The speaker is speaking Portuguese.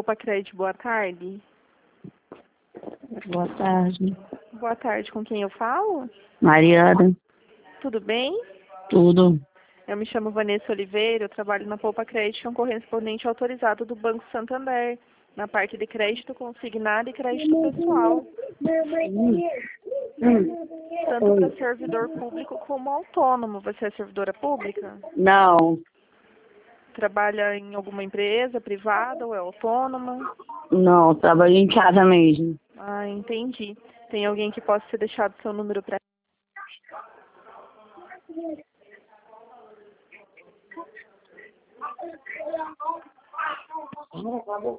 Poupa Crédito, boa tarde. Boa tarde. Boa tarde, com quem eu falo? Mariana, Tudo bem? tudo. Eu me chamo Vanessa Oliveira, eu trabalho na Poupa Crédito, um correspondente autorizado do Banco Santander, na parte de crédito consignado e crédito pessoal, tanto para servidor público como autônomo. Você é servidora pública? Não, Trabalha em alguma empresa privada ou é autônoma? não, trabalho em casa mesmo. Ah, entendi. Tem alguém que possa ter deixado seu número para...